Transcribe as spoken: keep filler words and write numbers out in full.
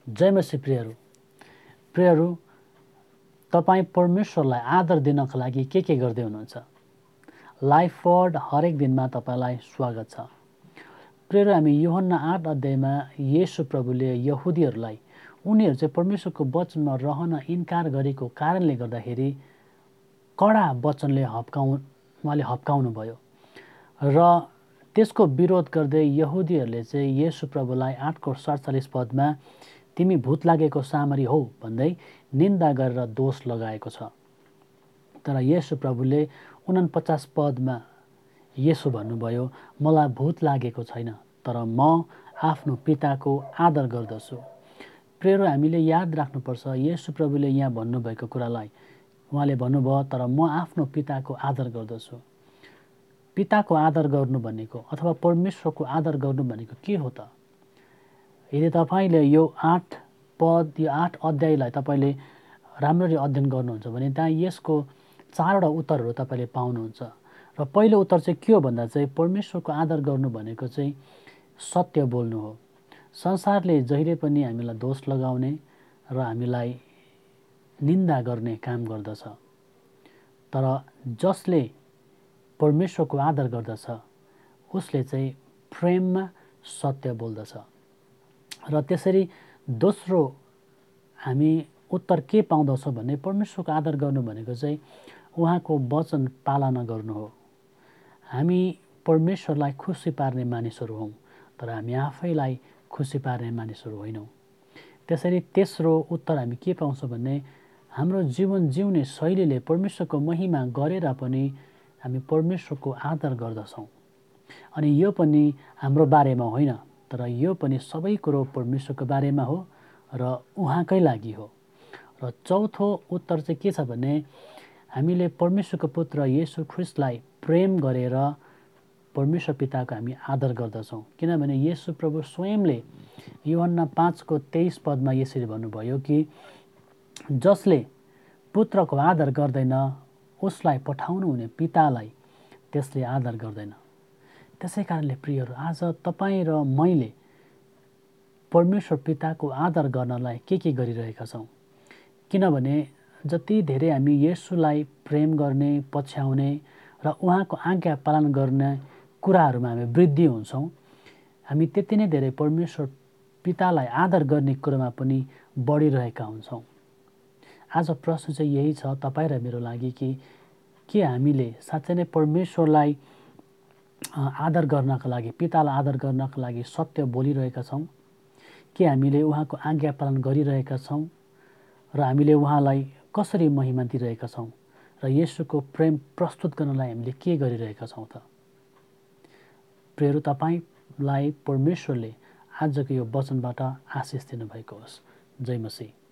जय मसीह प्रियहरू प्रियहरू तपाईँ परमेश्वरलाई आदर दिनका लागि के के गर्दै हुनुहुन्छ? लाइफ वर्ड हरेक दिनमा तपाईँलाई स्वागत छ। प्रियहरू, हामी यूहन्ना आठ अध्यायमा येशू प्रभुले यहुदीहरूलाई उनीहरू चाहिँ परमेश्वरको वचनमा रहन इन्कार गरेको कारणले गर्दाखेरि कडा वचनले हप्काउ उहाँले हप्काउनु भयो र त्यसको विरोध गर्दै यहुदीहरूले चाहिँ येशू प्रभुलाई आठको सडचालिस पदमा तिमी भूत लागेको सामरी हौ भन्दै निन्दा गरेर दोष लगाएको छ। तर येशू प्रभुले उनपचास पदमा येशू भन्नुभयो, मलाई भूत लागेको छैन, तर म आफ्नो पिताको आदर गर्दछु। प्रियहरू, हामीले याद राख्नुपर्छ येशू प्रभुले यहाँ भन्नुभएको कुरालाई। उहाँले भन्नुभयो, तर म आफ्नो पिताको आदर गर्दछु। पिताको आदर गर्नु भनेको अथवा परमेश्वरको आदर गर्नु भनेको के हो त? यदि तपाईँले यो आठ पद यो आठ अध्यायलाई तपाईँले राम्ररी अध्ययन गर्नुहुन्छ भने त्यहाँ यसको चारवटा उत्तरहरू तपाईँले पाउनुहुन्छ। र पहिलो उत्तर चाहिँ के हो भन्दा चाहिँ परमेश्वरको आदर गर्नु भनेको चाहिँ सत्य बोल्नु हो। संसारले जहिले पनि हामीलाई दोष लगाउने र हामीलाई निन्दा गर्ने काम गर्दछ, तर जसले परमेश्वरको आदर गर्दछ उसले चाहिँ प्रेममा सत्य बोल्दछ। र त्यसरी दोस्रो हामी उत्तर के पाउँदछौँ भने परमेश्वरको आदर गर्नु भनेको चाहिँ उहाँको वचन पालना गर्नु हो। हामी परमेश्वरलाई खुसी पार्ने मानिसहरू हौँ, तर हामी आफैलाई खुसी पार्ने मानिसहरू होइनौँ। त्यसरी तेस्रो उत्तर हामी के पाउँछौँ भने हाम्रो जीवन जिउने शैलीले परमेश्वरको महिमा गरेर पनि हामी परमेश्वरको आदर गर्दछौँ। अनि यो पनि हाम्रो बारेमा होइन, तर यो पनि सबै कुरो परमेश्वरको बारेमा हो र उहाँकै लागि हो। र चौथो उत्तर चाहिँ के छ भने हामीले परमेश्वरको पुत्र येशू ख्रिस्टलाई प्रेम गरेर परमेश्वर पिताको हामी आदर गर्दछौँ। किनभने येशू प्रभु स्वयंले यूहन्ना पाँचको तेइस पदमा यसरी भन्नुभयो कि जसले पुत्रको आदर गर्दैन उसलाई पठाउनु हुने पितालाई त्यसले आदर गर्दैन। त्यसै कारणले प्रियहरू, आज तपाईँ र मैले परमेश्वर पिताको आदर गर्नलाई के के गरिरहेका छौँ? किनभने जति धेरै हामी येशूलाई प्रेम गर्ने, पछ्याउने र उहाँको आज्ञा पालन गर्ने कुराहरूमा हामी वृद्धि हुन्छौँ, हामी त्यति नै धेरै परमेश्वर पितालाई आदर गर्ने कुरामा पनि बढिरहेका हुन्छौँ। आज प्रश्न चाहिँ यही छ तपाईँ र मेरो लागि कि के हामीले साँच्चै नै परमेश्वरलाई आदर गर्नका लागि, पितालाई आदर गर्नका लागि सत्य बोलिरहेका छौँ? के हामीले उहाँको आज्ञा पालन गरिरहेका छौँ र हामीले उहाँलाई कसरी महिमा दिइरहेका छौँ र येशूको प्रेम प्रस्तुत गर्नलाई हामीले के गरिरहेका छौँ त? प्रियहरू, तपाईँलाई परमेश्वरले आजको यो वचनबाट आशिष दिनुभएको होस्। जय मसीह।